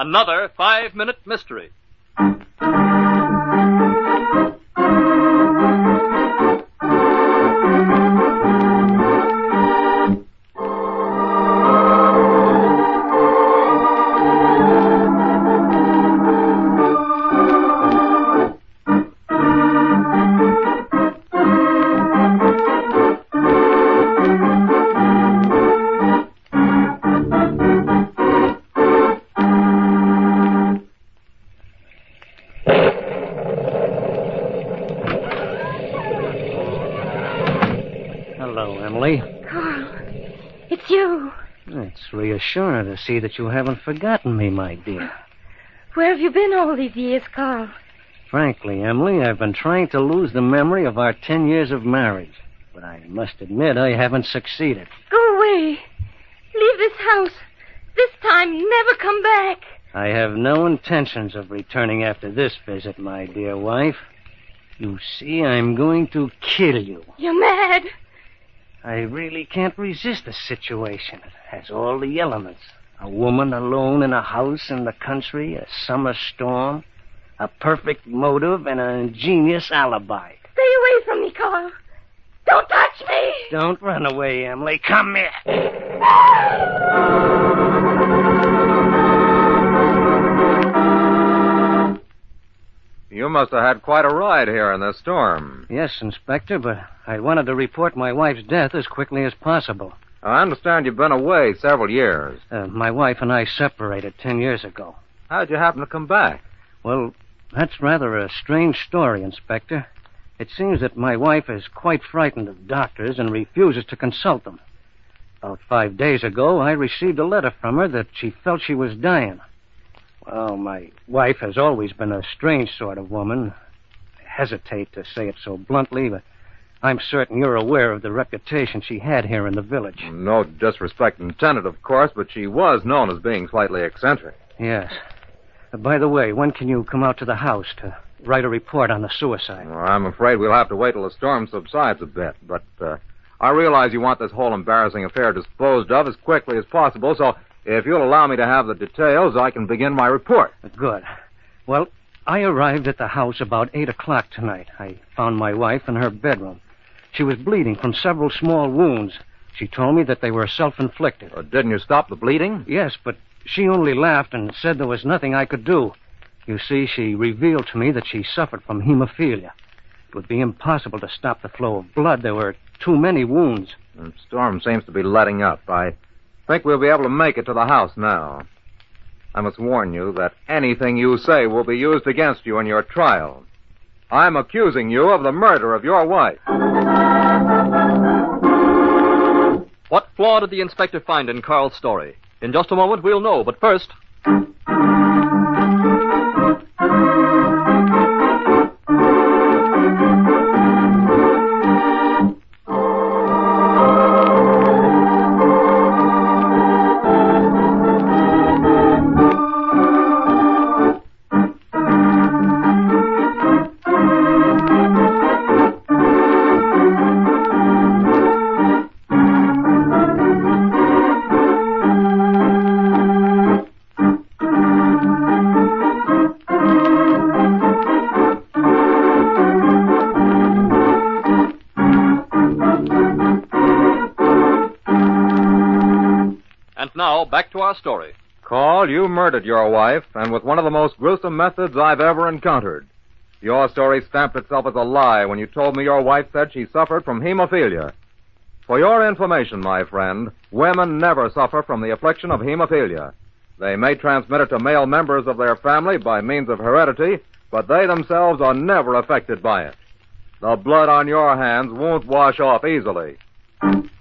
Another 5-minute mystery. It's reassuring to see that you haven't forgotten me, my dear. Where have you been all these years, Carl? Frankly, Emily, I've been trying to lose the memory of our 10 years of marriage. But I must admit I haven't succeeded. Go away. Leave this house. This time, never come back. I have no intentions of returning after this visit, my dear wife. You see, I'm going to kill you. You're mad. I really can't resist the situation. It has all the elements. A woman alone in a house in the country, a summer storm, a perfect motive, and an ingenious alibi. Stay away from me, Carl. Don't touch me. Don't run away, Emily. Come here. You must have had quite a ride here in this storm. Yes, Inspector, but I wanted to report my wife's death as quickly as possible. I understand you've been away several years. My wife and I separated 10 years ago. How'd you happen to come back? Well, that's rather a strange story, Inspector. It seems that my wife is quite frightened of doctors and refuses to consult them. About 5 days ago, I received a letter from her that she felt she was dying. Well, my wife has always been a strange sort of woman. I hesitate to say it so bluntly, but I'm certain you're aware of the reputation she had here in the village. No disrespect intended, of course, but she was known as being slightly eccentric. Yes. By the way, when can you come out to the house to write a report on the suicide? Well, I'm afraid we'll have to wait till the storm subsides a bit, but I realize you want this whole embarrassing affair disposed of as quickly as possible, so if you'll allow me to have the details, I can begin my report. Good. Well, I arrived at the house about 8 o'clock tonight. I found my wife in her bedroom. She was bleeding from several small wounds. She told me that they were self-inflicted. Didn't you stop the bleeding? Yes, but she only laughed and said there was nothing I could do. You see, she revealed to me that she suffered from hemophilia. It would be impossible to stop the flow of blood. There were too many wounds. The storm seems to be letting up. I think we'll be able to make it to the house now. I must warn you that anything you say will be used against you in your trial. I'm accusing you of the murder of your wife. What flaw did the inspector find in Carl's story? In just a moment, we'll know, but first... Now, back to our story. Carl, you murdered your wife, and with one of the most gruesome methods I've ever encountered. Your story stamped itself as a lie when you told me your wife said she suffered from hemophilia. For your information, my friend, women never suffer from the affliction of hemophilia. They may transmit it to male members of their family by means of heredity, but they themselves are never affected by it. The blood on your hands won't wash off easily.